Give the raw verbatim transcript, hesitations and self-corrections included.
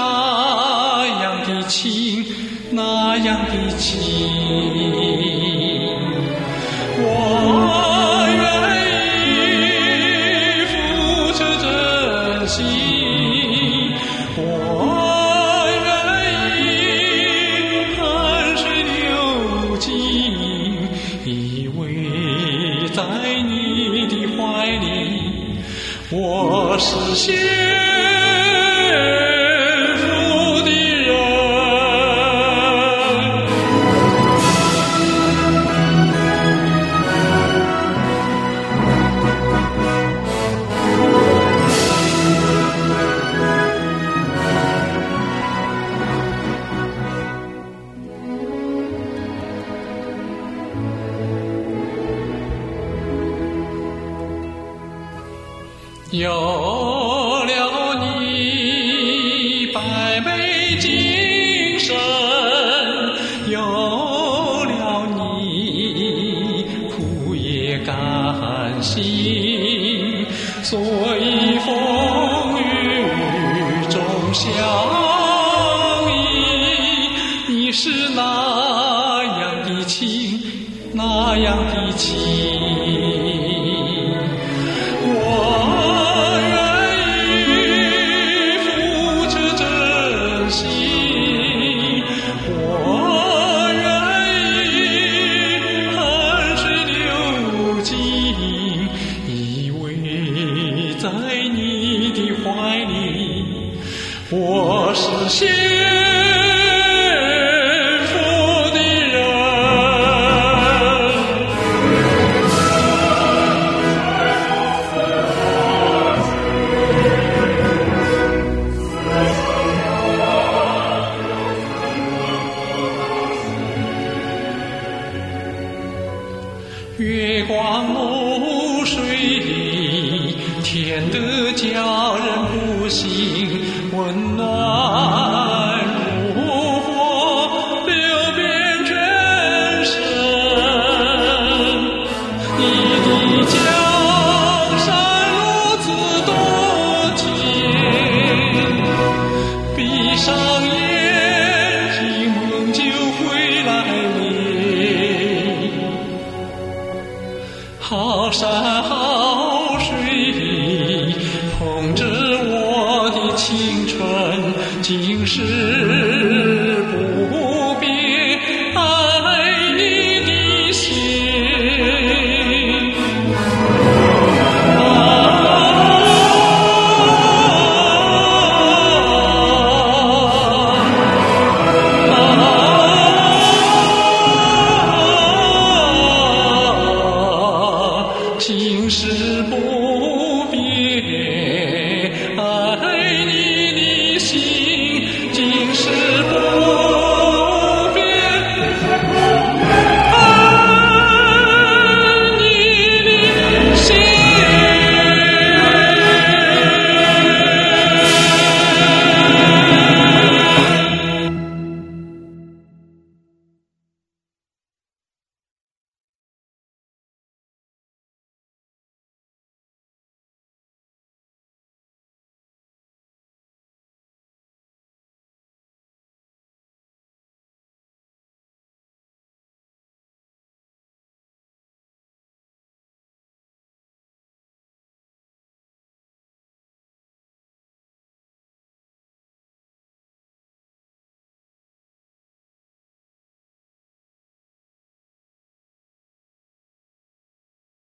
那样的情，那样的情，我愿意付出真心，我愿意汗水流尽，依偎在你的怀里，我是幸福的人。有了你百倍精神，有了你苦也甘心，所以风雨中相依。你是那样的情，那样的情，在你的怀里，我是幸福的人。月光露水里，甜得叫人不醒，温暖如火，流遍全身。你的江山如此多情，闭上眼睛梦就会来临。好山好水捧着我的青春，今世